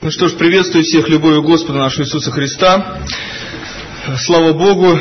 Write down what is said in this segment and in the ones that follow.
Ну что ж, приветствую всех любовью Господа нашего Иисуса Христа. Слава Богу.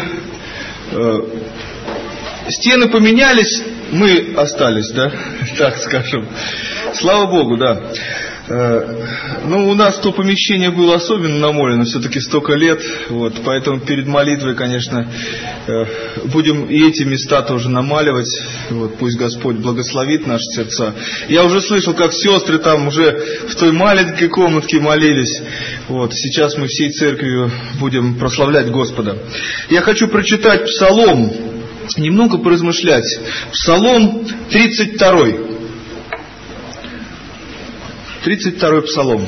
Стены поменялись, мы остались, да? Так скажем. Слава Богу, да. Ну, у нас то помещение было особенно намолено, все-таки столько лет, вот, поэтому перед молитвой, конечно, будем и эти места тоже намаливать, вот, пусть Господь благословит наши сердца. Я уже слышал, как сестры там уже в той маленькой комнатке молились, вот, сейчас мы всей церковью будем прославлять Господа. Я хочу прочитать Псалом, немного поразмышлять. Псалом 32. 32-й Псалом.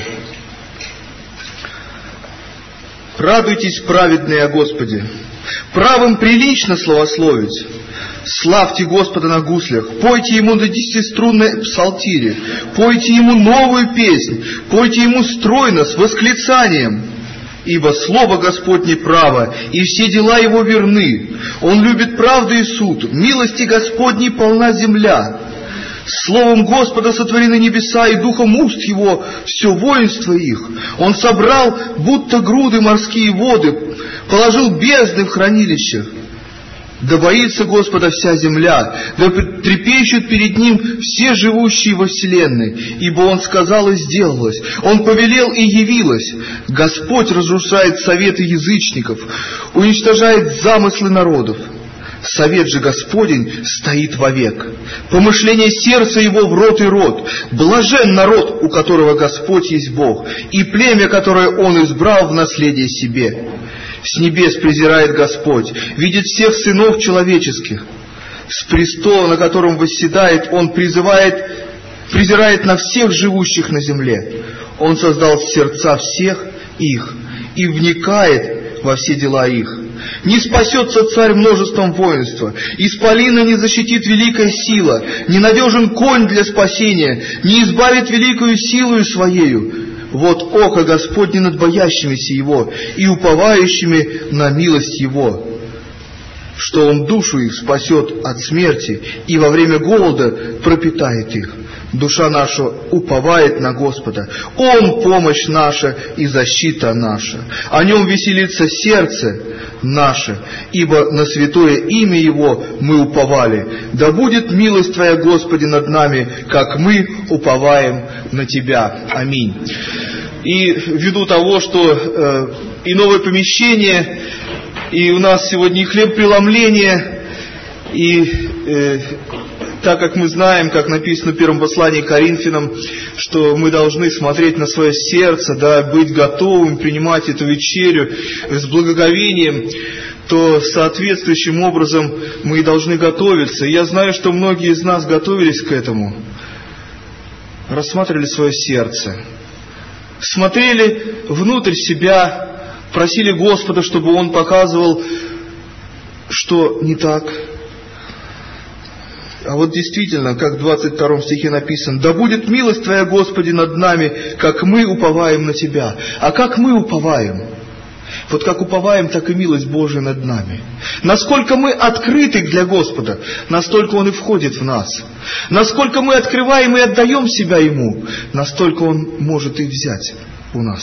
«Радуйтесь, праведные, о Господе, правым прилично славословить. Славьте Господа на гуслях, пойте Ему на десятиструнной псалтире, пойте Ему новую песнь, пойте Ему стройно, с восклицанием. Ибо слово Господне право, и все дела Его верны. Он любит правду и суд, милости Господней полна земля. Словом Господа сотворены небеса, и духом уст Его все воинство их. Он собрал, будто груды, морские воды, положил бездны в хранилищах. Да боится Господа вся земля, да трепещут перед Ним все живущие во вселенной. Ибо Он сказал, и сделалось, Он повелел, и явилось. Господь разрушает советы язычников, уничтожает замыслы народов. Совет же Господень стоит вовек. Помышление сердца его в род и род. Блажен народ, у которого Господь есть Бог, и племя, которое Он избрал в наследие себе. С небес презирает Господь, видит всех сынов человеческих. С престола, на котором восседает, Он презирает на всех живущих на земле. Он создал сердца всех их и вникает во все дела их. Не спасется царь множеством воинства, исполина не защитит великая сила, ненадежен конь для спасения, не избавит великою силою своею. Вот око Господне над боящимися Его и уповающими на милость Его, что Он душу их спасет от смерти и во время голода пропитает их. Душа наша уповает на Господа. Он помощь наша и защита наша. О Нем веселится сердце наше, ибо на святое имя Его мы уповали. Да будет милость Твоя, Господи, над нами, как мы уповаем на Тебя. Аминь». И ввиду того, что и новое помещение, и у нас сегодня и хлеб преломления, и так как мы знаем, как написано в первом послании к Коринфянам, что мы должны смотреть на свое сердце, да, быть готовым принимать эту вечерю с благоговением, то соответствующим образом мы и должны готовиться. И я знаю, что многие из нас готовились к этому, рассматривали свое сердце, смотрели внутрь себя, просили Господа, чтобы Он показывал, что не так. А вот действительно, как в 22 стихе написано: «Да будет милость Твоя, Господи, над нами, как мы уповаем на Тебя». А как мы уповаем? Вот как уповаем, так и милость Божия над нами. Насколько мы открыты для Господа, настолько Он и входит в нас. Насколько мы открываем и отдаем себя Ему, настолько Он может и взять у нас.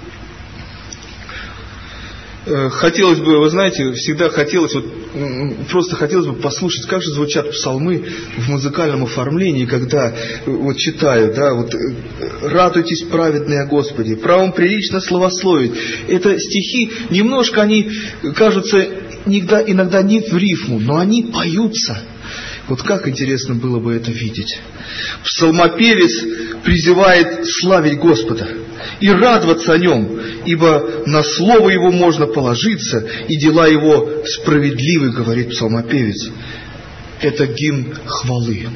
Хотелось бы, вы знаете, всегда хотелось, просто хотелось бы послушать, как же звучат псалмы в музыкальном оформлении, когда вот читаю, да, вот «Радуйтесь, праведные, о Господе, правом прилично славословить». Это стихи, немножко они кажутся иногда не в рифму, но они поются. Вот как интересно было бы это видеть. Псалмопевец призывает славить Господа и радоваться о Нем, ибо на слово Его можно положиться, и дела Его справедливы, говорит псалмопевец. Это гимн хвалы.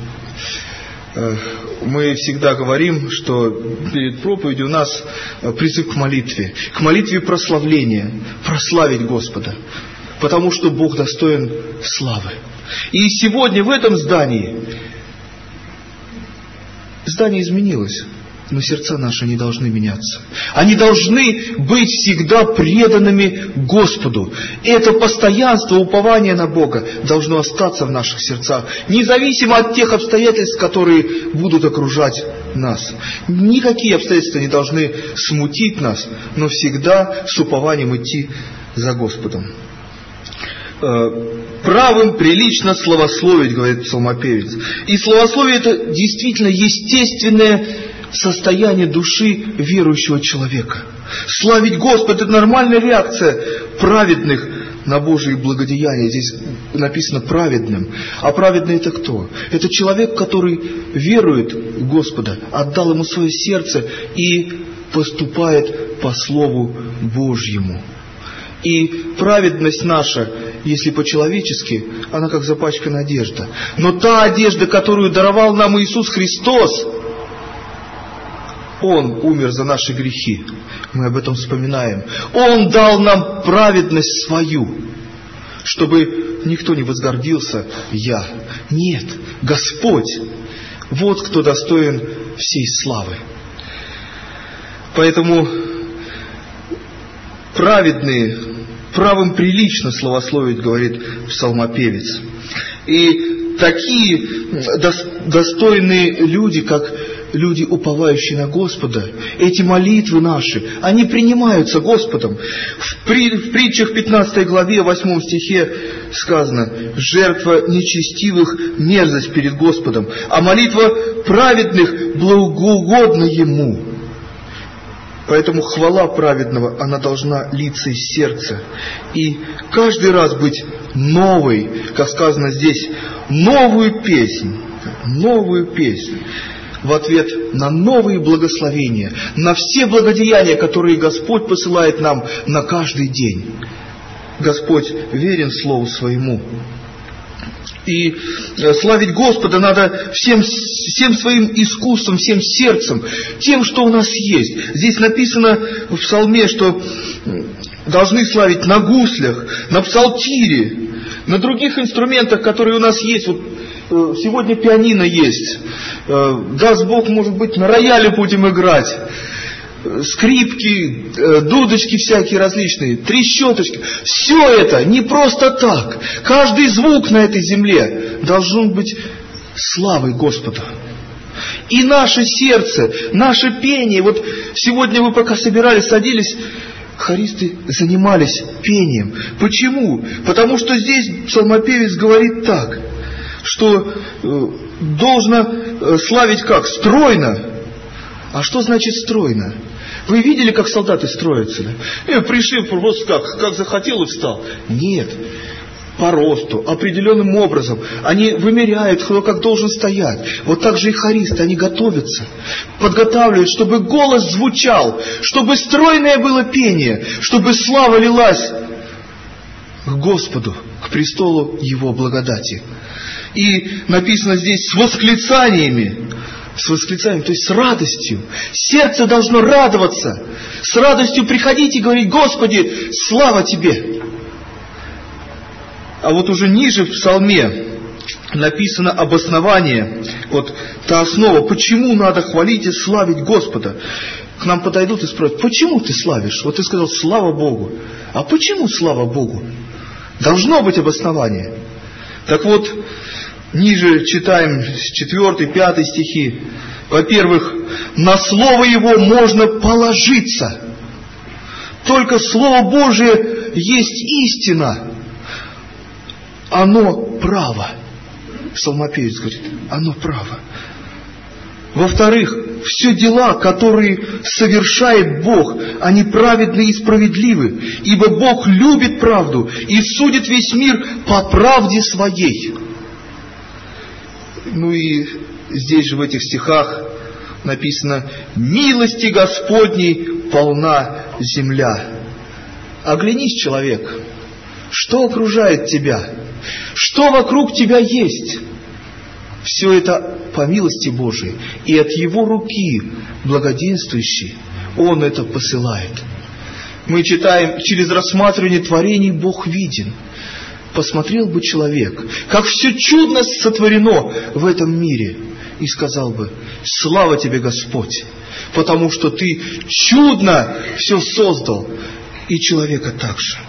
Мы всегда говорим, что перед проповедью у нас призыв к молитве прославления, прославить Господа, потому что Бог достоин славы. И сегодня в этом здание изменилось. Но сердца наши не должны меняться. Они должны быть всегда преданными Господу. Это постоянство, упование на Бога должно остаться в наших сердцах, независимо от тех обстоятельств, которые будут окружать нас. Никакие обстоятельства не должны смутить нас, но всегда с упованием идти за Господом. Правым прилично славословить, говорит псалмопевец. И славословие — это действительно естественное состояние души верующего человека. Славить Господа — это нормальная реакция праведных на Божие благодеяния. Здесь написано праведным. А праведный — это кто? Это человек, который верует в Господа, отдал Ему свое сердце и поступает по Слову Божьему. И праведность наша, если по-человечески, она как запачканная одежда. Но та одежда, которую даровал нам Иисус Христос, Он умер за наши грехи. Мы об этом вспоминаем. Он дал нам праведность свою, чтобы никто не возгордился «я». Нет, Господь, вот кто достоин всей славы. Поэтому праведные, правым прилично славословить, говорит псалмопевец. И такие достойные люди, как люди, уповающие на Господа, эти молитвы наши, они принимаются Господом. В притчах 15 главе, 8 стихе сказано: «Жертва нечестивых – мерзость перед Господом, а молитва праведных благоугодна Ему». Поэтому хвала праведного, она должна литься из сердца. И каждый раз быть новой, как сказано здесь, новую песнь в ответ на новые благословения, на все благодеяния, которые Господь посылает нам на каждый день. Господь верен Слову Своему. И славить Господа надо всем своим искусством, всем сердцем, тем, что у нас есть. Здесь написано в псалме, что должны славить на гуслях, на псалтире, на других инструментах, которые у нас есть. Вот сегодня пианино есть. Даст Бог, может быть, на рояле будем играть. Скрипки, дудочки всякие различные, трещоточки. Все это не просто так. Каждый звук на этой земле должен быть славой Господу. И наше сердце, наше пение. Вот сегодня вы пока собирались, садились, хористы занимались пением. Почему? Потому что здесь псалмопевец говорит так, что должно славить как? Стройно. А что значит стройно? Вы видели, как солдаты строятся? Да? Пришли просто как захотел и встал. Нет. По росту, определенным образом. Они вымеряют, кто как должен стоять. Вот так же и хористы, они готовятся, подготавливают, чтобы голос звучал, чтобы стройное было пение, чтобы слава лилась к Господу, к престолу Его благодати. И написано здесь с восклицаниями, то есть с радостью. Сердце должно радоваться, с радостью приходить и говорить: Господи, слава Тебе. А вот уже ниже в псалме написано обоснование, вот та основа, почему надо хвалить и славить Господа. К нам подойдут и спросят: почему ты славишь? Вот ты сказал: слава Богу. А почему слава Богу? Должно быть обоснование. Так вот, ниже читаем 4, 5 стихи. Во-первых, на Слово Его можно положиться. Только Слово Божие есть истина. Оно право. Псалмопевец говорит, оно право. Во-вторых, все дела, которые совершает Бог, они праведны и справедливы, ибо Бог любит правду и судит весь мир по правде своей. Ну и здесь же в этих стихах написано: милости Господней полна земля. Оглянись, человек, что окружает тебя, что вокруг тебя есть. Все это по милости Божией, и от Его руки благоденствующей Он это посылает. Мы читаем: через рассматривание творений Бог виден. Посмотрел бы человек, как все чудно сотворено в этом мире, и сказал бы: слава Тебе, Господь, потому что Ты чудно все создал, и человека также.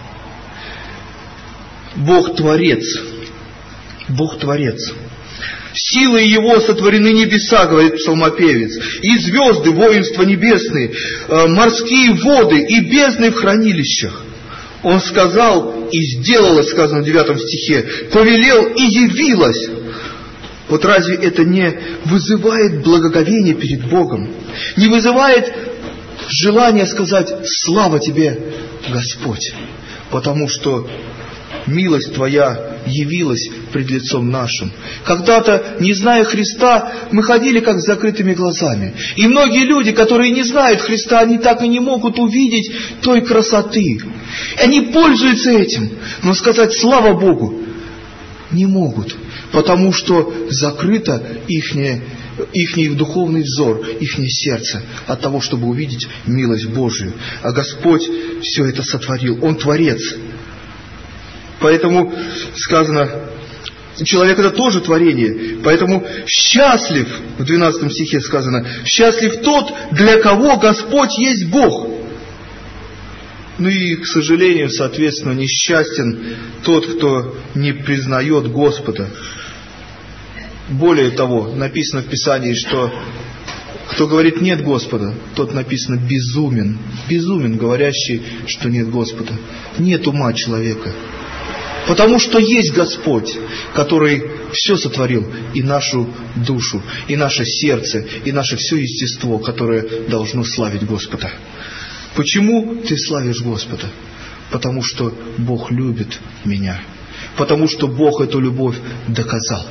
Бог Творец. Бог Творец. Силой Его сотворены небеса, говорит псалмопевец, и звезды, воинства небесные, морские воды и бездны в хранилищах. Он сказал, и сделалось, сказано в 9 стихе, повелел, и явилось. Вот разве это не вызывает благоговение перед Богом? Не вызывает желание сказать: слава Тебе, Господь, потому что милость Твоя явилась пред лицом нашим. Когда-то, не зная Христа, мы ходили как с закрытыми глазами. И многие люди, которые не знают Христа, они так и не могут увидеть той красоты. Они пользуются этим, но сказать слава Богу не могут, потому что закрыто ихний духовный взор, ихнее сердце от того, чтобы увидеть милость Божию. А Господь все это сотворил. Он Творец. Поэтому сказано, человек это тоже творение. Поэтому счастлив, в 12 стихе сказано, счастлив тот, для кого Господь есть Бог. Ну и, к сожалению, соответственно, несчастен тот, кто не признает Господа. Более того, написано в Писании, что кто говорит «нет Господа», тот, написано, безумен. Безумен, говорящий, что нет Господа. Нет ума человека. Потому что есть Господь, который все сотворил, и нашу душу, и наше сердце, и наше все естество, которое должно славить Господа. Почему ты славишь Господа? Потому что Бог любит меня. Потому что Бог эту любовь доказал.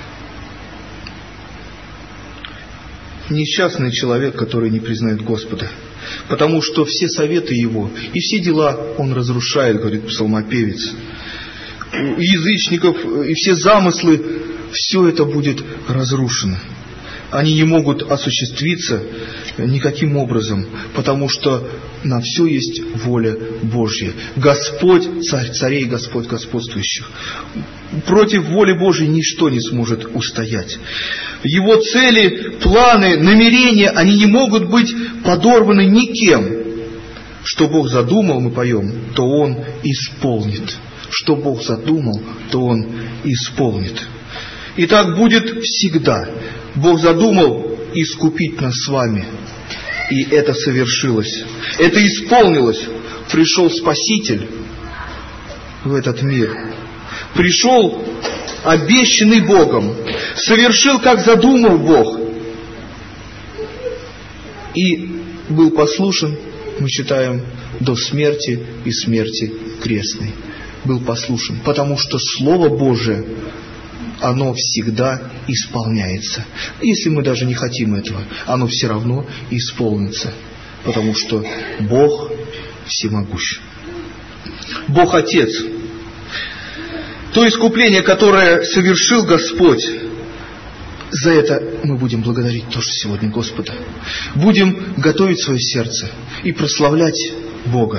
Несчастный человек, который не признает Господа. Потому что все советы Его и все дела Он разрушает, говорит псалмопевец. У язычников и все замыслы, все это будет разрушено. Они не могут осуществиться никаким образом, потому что на все есть воля Божья. Господь, Царь царей, Господь господствующих. Против воли Божьей ничто не сможет устоять. Его цели, планы, намерения, они не могут быть подорваны никем. Что Бог задумал, мы поем, то Он исполнит. Что Бог задумал, то Он исполнит. И так будет всегда. Бог задумал искупить нас с вами. И это совершилось. Это исполнилось. Пришел Спаситель в этот мир. Пришел обещанный Богом. Совершил, как задумал Бог. И был послушен, мы читаем, до смерти и смерти крестной. Был послушен, потому что Слово Божие, оно всегда исполняется. Если мы даже не хотим этого, оно все равно исполнится, потому что Бог всемогущ. Бог Отец. То искупление, которое совершил Господь, за это мы будем благодарить тоже сегодня Господа. Будем готовить свое сердце и прославлять Бога.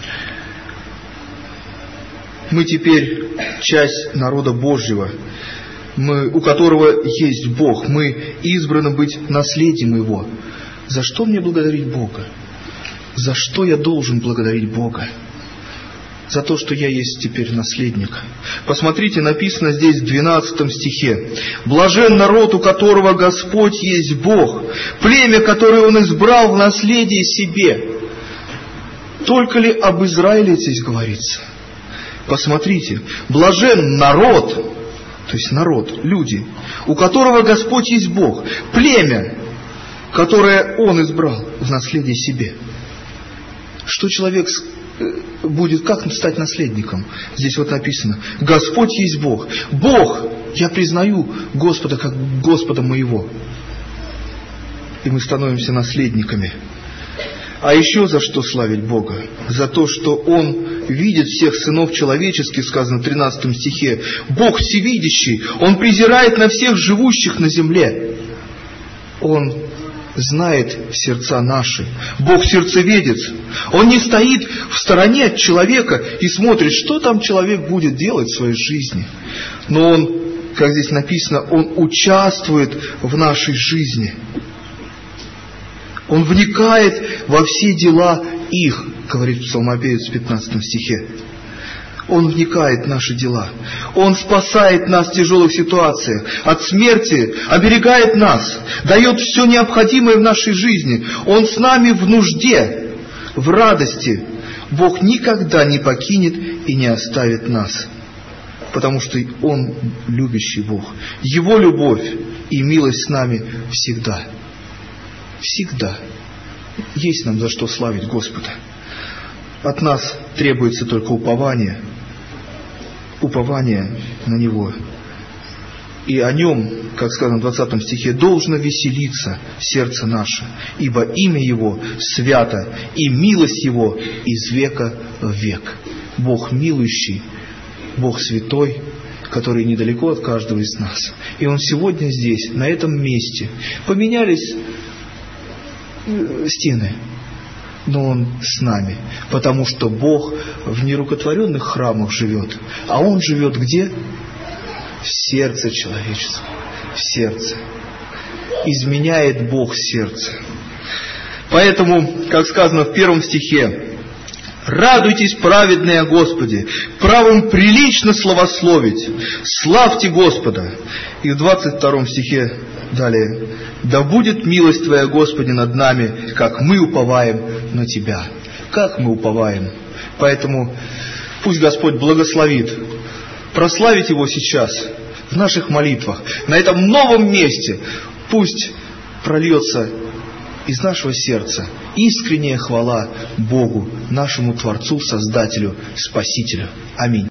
Мы теперь часть народа Божьего, у которого есть Бог. Мы избраны быть наследием Его. За что мне благодарить Бога? За что я должен благодарить Бога? За то, что я есть теперь наследник. Посмотрите, написано здесь в 12 стихе. «Блажен народ, у которого Господь есть Бог, племя, которое Он избрал в наследие себе». Только ли об Израиле здесь говорится? Посмотрите, блажен народ, то есть народ, люди, у которого Господь есть Бог, племя, которое Он избрал в наследие себе. Что человек будет, как стать наследником? Здесь вот написано, Господь есть Бог. Бог, я признаю Господа как Господа моего. И мы становимся наследниками. А еще за что славить Бога? За то, что Он видит всех сынов человеческих, сказано в 13 стихе. Бог всевидящий, Он презирает на всех живущих на земле. Он знает сердца наши. Бог сердцеведец. Он не стоит в стороне от человека и смотрит, что там человек будет делать в своей жизни. Но Он, как здесь написано, Он участвует в нашей жизни. Он вникает во все дела их, говорит псалмопевец в 15 стихе. Он вникает в наши дела. Он спасает нас в тяжелых ситуациях, от смерти, оберегает нас, дает все необходимое в нашей жизни. Он с нами в нужде, в радости. Бог никогда не покинет и не оставит нас, потому что Он любящий Бог. Его любовь и милость с нами всегда. Всегда. Есть нам за что славить Господа. От нас требуется только упование на Него. И о Нем, как сказано в 20 стихе, должно веселиться сердце наше, ибо имя Его свято, и милость Его из века в век. Бог милующий, Бог святой, который недалеко от каждого из нас. И Он сегодня здесь, на этом месте. Поменялись стены, но Он с нами, потому что Бог в нерукотворенных храмах живет. А Он живет где? В сердце человеческого. В сердце. Изменяет Бог сердце. Поэтому, как сказано в 1 стихе, «Радуйтесь, праведные о Господе, правым прилично славословить, славьте Господа». И в 22 стихе далее, «Да будет милость Твоя, Господи, над нами, как мы уповаем на Тебя». Как мы уповаем. Поэтому пусть Господь благословит прославить Его сейчас в наших молитвах, на этом новом месте. Пусть прольется из нашего сердца искренняя хвала Богу, нашему Творцу, Создателю, Спасителю. Аминь.